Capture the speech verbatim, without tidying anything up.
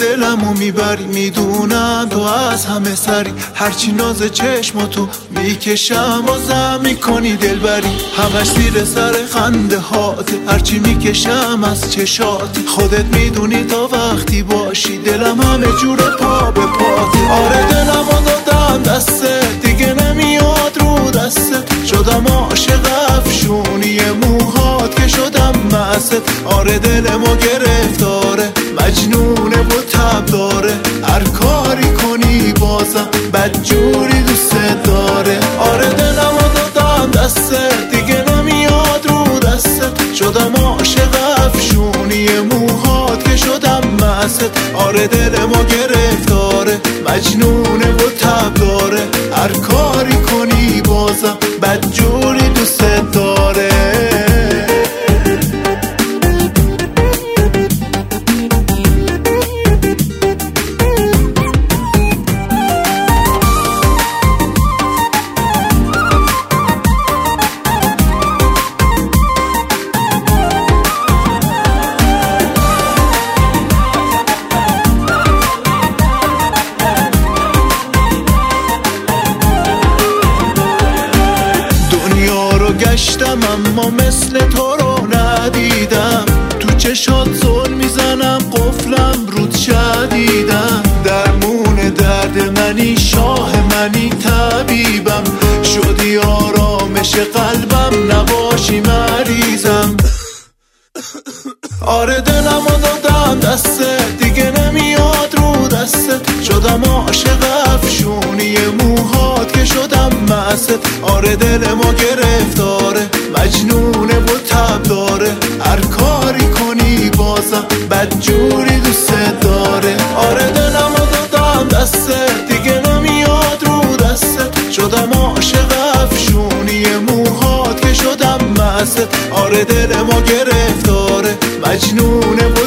دلمو میبری، میدونم تو از همه سری، هرچی ناز چشماتو میکشم بازم میکنی دلبری، همش زیر سر خنده هاته، هرچی میکشم از چشات، خودت میدونی تا وقتی باشی دلم همه جوره پا به پاته. آره دلمو دادم دسته دیگه نمیاد رو دسته، شدم عاشق افشونی موهات که شدم مست. آره دلمو گرفتاره مجنونه و تب داره، هر کاری کنی بازم بدجوری دوست داره. آره دلمو دادم دسته دیگه نمیاد رو دسته، شدم عاشق افشونی موهات که شدم مست. آره دلمو گرفتاره مجنونه و تب داره، هر کاری کنی بازم بدجوری دوست داره. گشتم اما مثل تو رو ندیدم، تو چشات زل میزنم قفلم رود شدیدم، درمون درد منی شاه منی طبیبم، شدی آرامش قلبم نباشی مریضم. آره دلمو دادم دسته دیگه نمیاد رو دسته، شدم عاشق افشونی موهات که شدم مست. آره دلمو گرفتاره مجنونه و تب داره، هر کاری کنی بازم بدجوری دوست داره. آره دلمو دادم دسته دیگه نمیاد رو دسته، شدم عاشق افشونی موهات که شدم مست. آره دلمو گرفتاره مجنونه